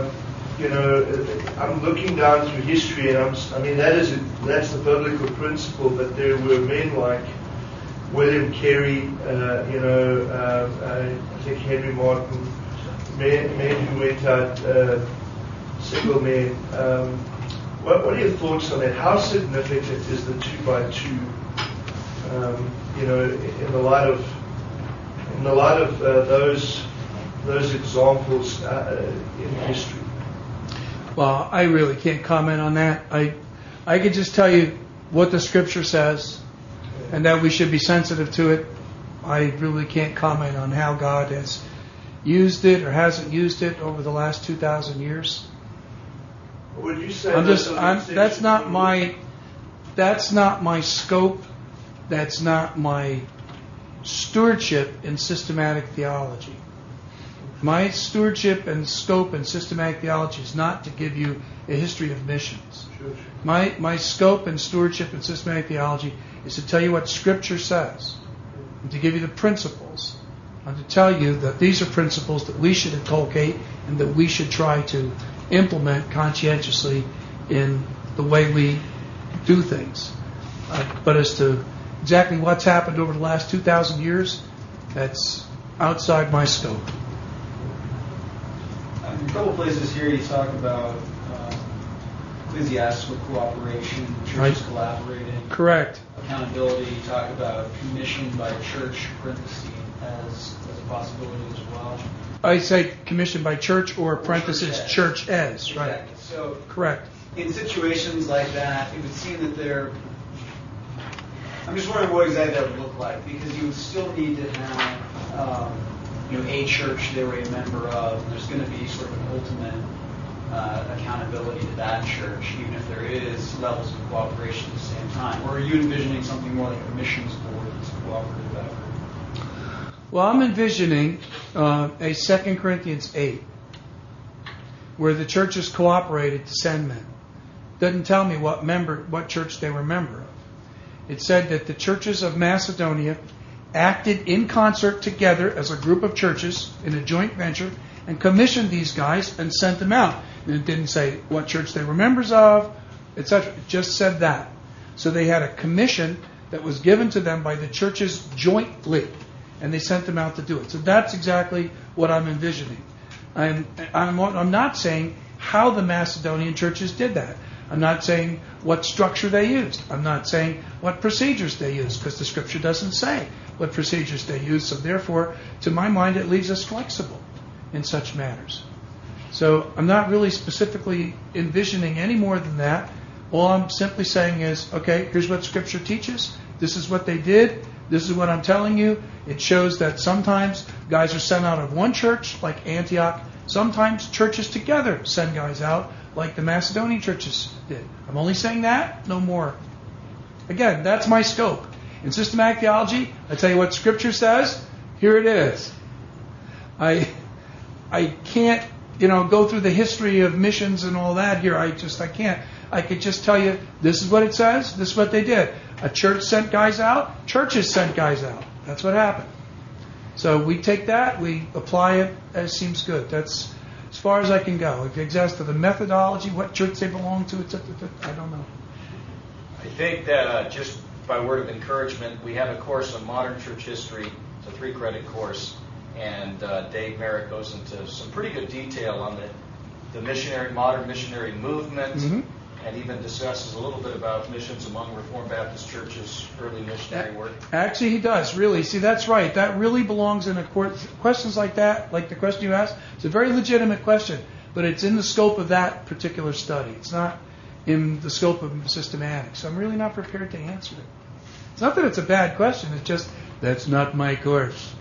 I'm looking down through history, and that's the biblical principle, but there were men like William Carey, I think Henry Martin, men who went out, single men. What are your thoughts on that? How significant is the 2x2? In the light of those examples in history. Well, I really can't comment on that. I could just tell you what the Scripture says, and that we should be sensitive to it. I really can't comment on how God has used it or hasn't used it over the last 2,000 years. Would you say that's not my scope. That's not my stewardship in systematic theology. My stewardship and scope in systematic theology is not to give you a history of missions. Sure. My scope and stewardship in systematic theology is to tell you what Scripture says, and to give you the principles, and to tell you that these are principles that we should inculcate and that we should try to implement conscientiously in the way we do things. But as to exactly what's happened over the last 2,000 years, that's outside my scope. In a couple places here you talk about ecclesiastical cooperation, churches collaborating. Correct. Accountability, you talk about commission by church, parentheses, as a possibility as well. I say commissioned by church or parentheses church as, right? Exactly. So, correct. In situations like that, it would seem that I'm just wondering what exactly that would look like, because you would still need to have a church they were a member of, and there's going to be sort of an ultimate accountability to that church, even if there is levels of cooperation at the same time. Or are you envisioning something more like a missions board that's a cooperative effort? Well, I'm envisioning a 2 Corinthians 8, where the churches cooperated to send men. Doesn't tell me what church they were a member of. It said that the churches of Macedonia acted in concert together as a group of churches in a joint venture and commissioned these guys and sent them out. And it didn't say what church they were members of, etc. It just said that. So they had a commission that was given to them by the churches jointly, and they sent them out to do it. So that's exactly what I'm envisioning. I'm not saying how the Macedonian churches did that. I'm not saying what structure they used. I'm not saying what procedures they used, because the Scripture doesn't say what procedures they used. So therefore, to my mind, it leaves us flexible in such matters. So I'm not really specifically envisioning any more than that. All I'm simply saying is, okay, here's what Scripture teaches. This is what they did. This is what I'm telling you. It shows that sometimes guys are sent out of one church, like Antioch. Sometimes churches together send guys out, like the Macedonian churches did. I'm only saying that, no more. Again, that's my scope. In systematic theology, I tell you what Scripture says. Here it is. I can't, go through the history of missions and all that here. I can't. I could just tell you, this is what it says. This is what they did. A church sent guys out. Churches sent guys out. That's what happened. So we take that, we apply it as seems good. That's as far as I can go. If it's as to the methodology, what church they belong to, I don't know. I think that just by word of encouragement, we have a course on modern church history. It's a 3-credit course, and Dave Merritt goes into some pretty good detail on the modern missionary movement, and even discusses a little bit about missions among Reformed Baptist churches, early missionary work. Actually, he does, really. See, that's right. That really belongs in a course. Questions like that, like the question you asked, it's a very legitimate question, but it's in the scope of that particular study. It's not in the scope of systematics. So I'm really not prepared to answer it. It's not that it's a bad question. It's just that's not my course.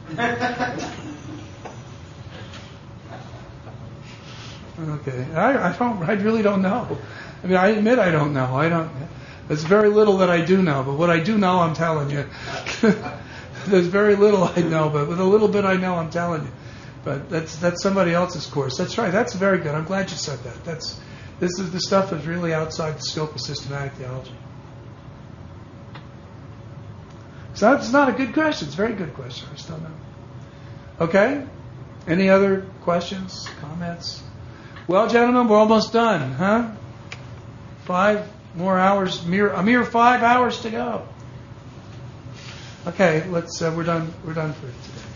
Okay, I really don't know. I mean, I admit I don't know. There's very little that I do know, but what I do know, I'm telling you. There's very little I know, but with a little bit I know, I'm telling you. But that's somebody else's course. That's right. That's very good. I'm glad you said that. The stuff is really outside the scope of systematic theology. So it's not a good question. It's a very good question. I just don't know. Okay? Any other questions, comments? Well, gentlemen, we're almost done, huh? 5 more hours, a mere 5 hours to go. Okay, we're done for today.